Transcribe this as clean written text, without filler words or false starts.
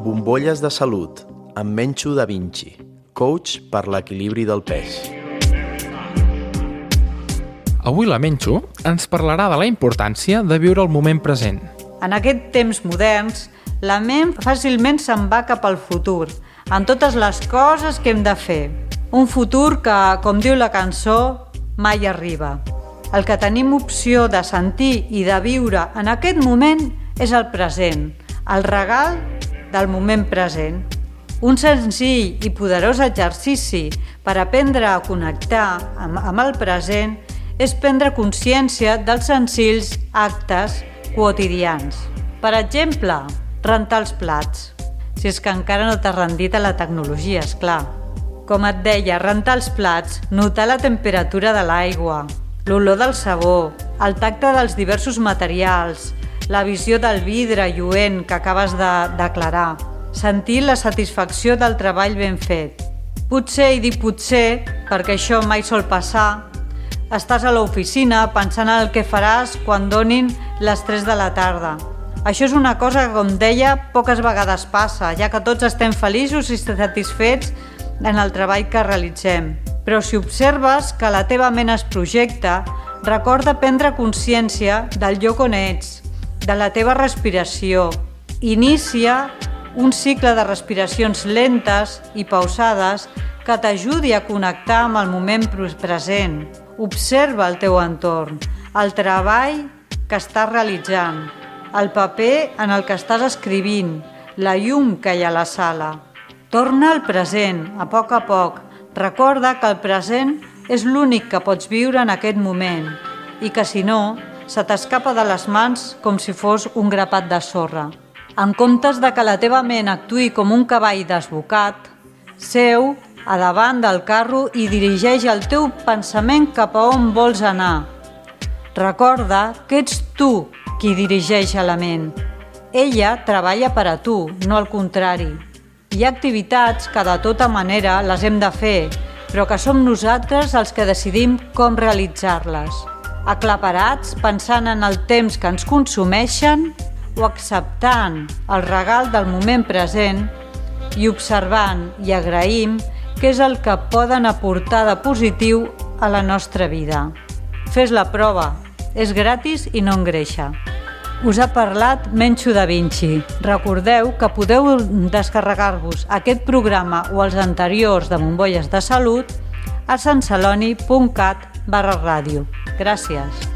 Bombolles de salut, amb Mencho Da Vinci, coach per l'equilibri del pes. Avui la Mencho ens parlarà de la importància de viure el moment present. En aquests temps moderns, la ment fàcilment se'n va cap al futur, en totes les coses que hem de fer. Un futur que, com diu la cançó, mai arriba. El que tenim opció de sentir i de viure en aquest moment és el present, el regal del moment present. Un senzill i poderós exercici per aprendre a connectar amb el present és prendre consciència dels senzills actes quotidians. Per exemple, rentar els plats, si és que encara no t'has rendit a la tecnologia, és clar. Com et deia, rentar els plats, notar la temperatura de l'aigua, l'olor del sabó, el tacte dels diversos materials, la visió del vidre lluent que acabes de declarar, sentir la satisfacció del treball ben fet. Potser, i dic potser, perquè això mai sol passar, estàs a l'oficina pensant en el que faràs quan donin les 3 de la tarda. Això és una cosa que, com deia, poques vegades passa, ja que tots estem feliços i satisfets en el treball que realitzem. Però si observes que la teva ment es projecta, recorda prendre consciència del lloc on ets, de la teva respiració. Inicia un cicle de respiracions lentes i pausades que t'ajudi a connectar amb el moment present. Observa el teu entorn, el treball que estàs realitzant, el paper en el que estàs escrivint, la llum que hi ha a la sala. Torna al present, a poc. Recorda que el present és l'únic que pots viure en aquest moment i que, si no, se t'escapa de les mans com si fos un grapat de sorra. En comptes de que la teva ment actuï com un cavall desbocat, seu a davant del carro i dirigeix el teu pensament cap a on vols anar. Recorda que ets tu qui dirigeix a la ment. Ella treballa per a tu, no al contrari. Hi ha activitats que de tota manera les hem de fer, però que som nosaltres els que decidim com realitzar-les. Aclaparats, pensant en el temps que ens consumeixen o acceptant el regal del moment present i observant i agraïm què és el que poden aportar de positiu a la nostra vida. Fes la prova, és gratis i no engreixa. Us ha parlat Mencho Da Vinci. Recordeu que podeu descarregar-vos aquest programa o els anteriors de Bombolles de Salut a santceloni.cat/ràdio. Gràcies.